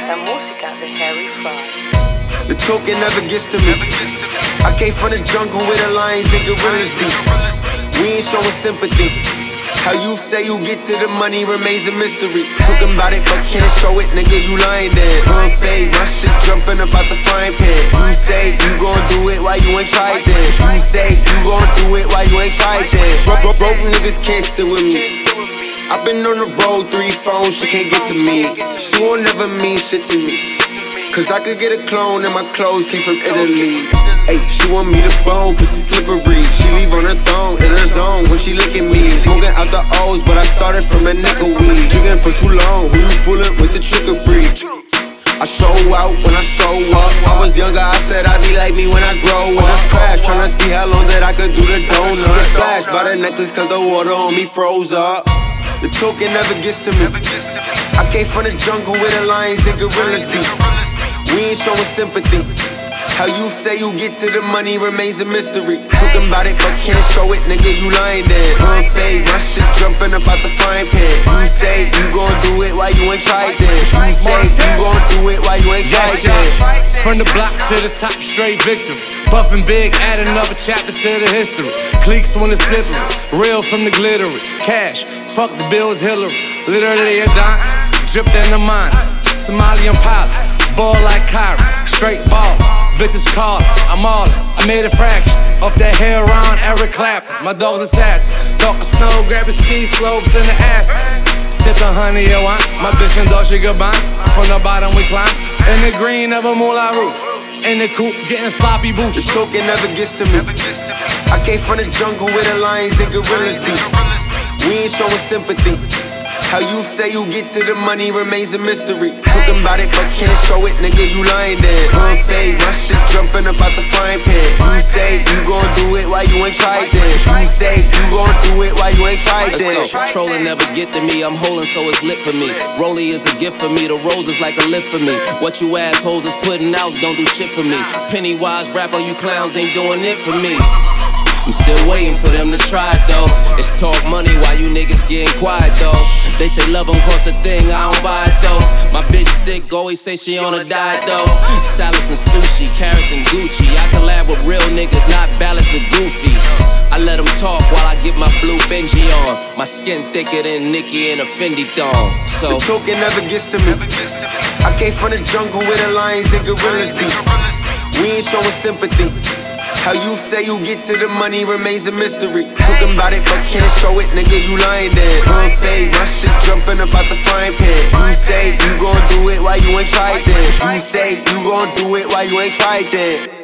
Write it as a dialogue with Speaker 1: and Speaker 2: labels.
Speaker 1: La música de Harry Fry.
Speaker 2: The token never gets to me. I came from the jungle where the lions and gorillas be. We ain't showing sympathy. How you say you get to the money remains a mystery. Talking about it but can't show it, nigga, you lying there. Unfade, my shit jumping up out the frying pan. You say you gon' do it, why you ain't tried then? You say you gon' do it, why you ain't tried then? Broke niggas can't sit with me. I've been on the road, 3 phones, she can't get to me. She won't never mean shit to me. Cause I could get a clone and my clothes came from Italy. Ay, she want me to bone, pussy slippery. She leave on her thong, in her zone when she look at me. Smoking out the O's, but I started from a nickel weed. Drinking for too long, who you fooling with the trickery? I show out when I show up. I was younger, I said I'd be like me when I grow up. I was crash, tryna see how long that I could do the donut. She get flashed by the necklace cause the water on me froze up. The token never gets to me. I came from the jungle where the lions and gorillas be. We ain't showing sympathy. How you say you get to the money remains a mystery. Talking about it but can't show it, nigga, you lying there. Unfade, my shit jumping up out the frying pan. You say you gon' do it, why you ain't tried then? You say you gon' do it, why you ain't tried then?
Speaker 3: From the block to the top, straight victory. Buffin' big, add another chapter to the history. Cliques when it's slippery, real from the glittery. Cash, fuck the bills, Hillary. Literally a dime, dripped in the mind. Somalian pilot, ball like Kyrie, straight ball. Bitches call, I'm all in. I made a fraction off that hair on Eric Clapton. My dog's assassin. Talkin' snow, grabbing ski slopes in the ass. Sip the honey and wine. My bitch and dog, she goodbye. From the bottom we climb. In the green of a Moulin Rouge. In the coupe, getting sloppy boots.
Speaker 2: The token never gets to me. I came from the jungle where the lions and gorillas be. We ain't showing sympathy. How you say you get to the money remains a mystery. Talking about it but can't show it, nigga, you lying there. Unfade, my shit jumping up out the frying pan. You say you gon' do it, why you ain't tried then? You say you gon' do it, why you ain't tried then?
Speaker 4: Let's go. Trolling never get to me, I'm holding so it's lit for me. Rollie is a gift for me, the rose is like a lift for me. What you assholes is putting out don't do shit for me. Pennywise rapper, you clowns ain't doing it for me. I'm still waiting for them to try it though. It's talk money while you niggas getting quiet though. They say love don't cost a thing, I don't buy it though. My bitch thick, always say she on a diet though. Salads and sushi, carrots and Gucci. I collab with real niggas, not balanced with goofies. I let them talk while I get my blue Benji on. My skin thicker than Nicki in a Fendi thong. So
Speaker 2: the token never gets to me. I came from the jungle where the lions and gorillas be. We ain't showing sympathy. How you say you get to the money remains a mystery. Talking about it but can't show it, nigga, you lying there. Unfade, my shit jumping up out the frying pan. You say you gon' do it, why you ain't tried then? You say you gon' do it, why you ain't tried then?